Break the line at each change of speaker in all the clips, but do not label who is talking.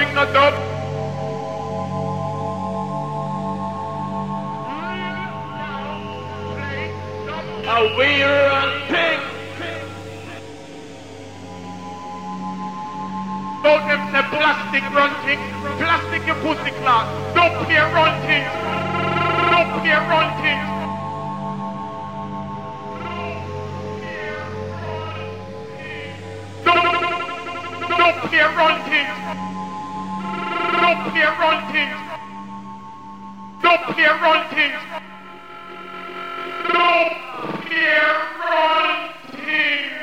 bring no dub. A weird and thing. Don't them say plastic run thing. Plastic your pussy class. Don't play run things. Don't play run things. Don't play run things. Don't play run things. Don't play run things. Don't play run things.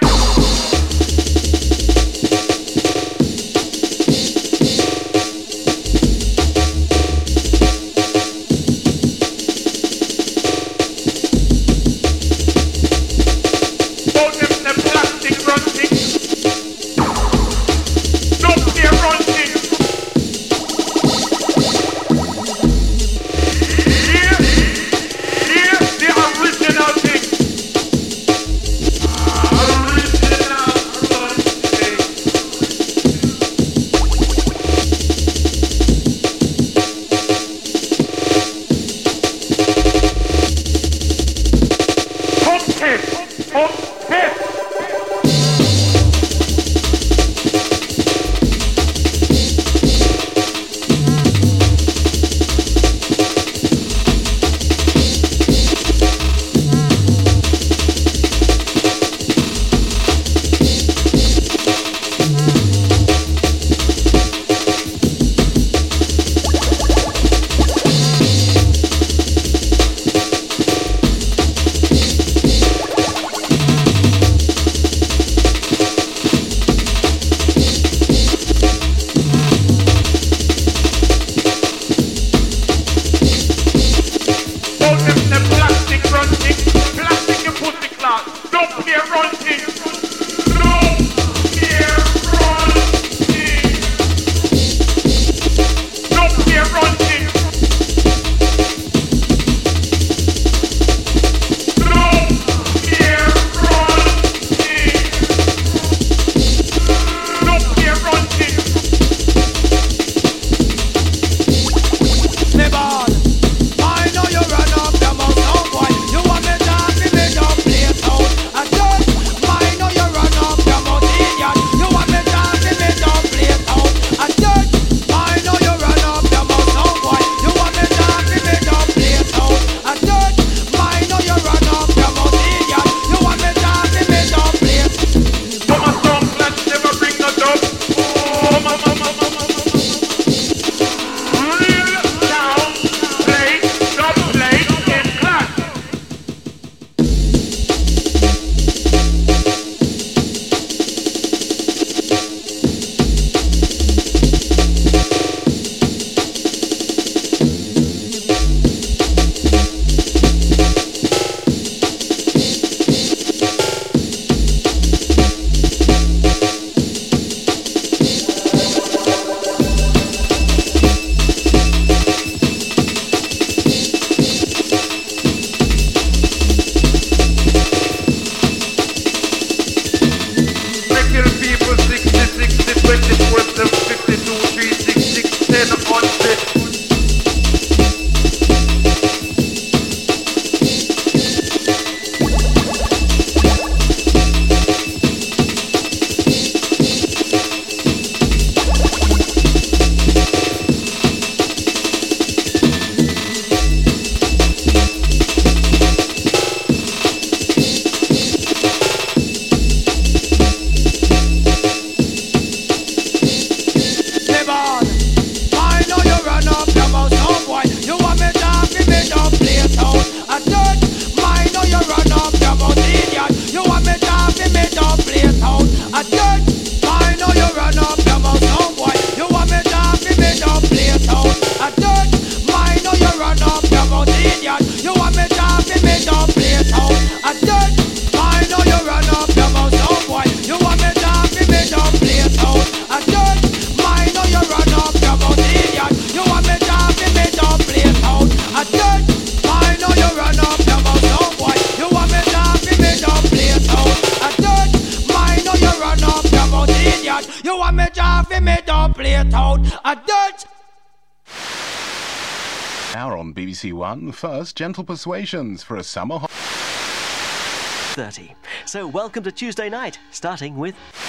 play it out. A dirt.
Now on BBC One, first Gentle Persuasions for a summer
30. So welcome to Tuesday night, starting with...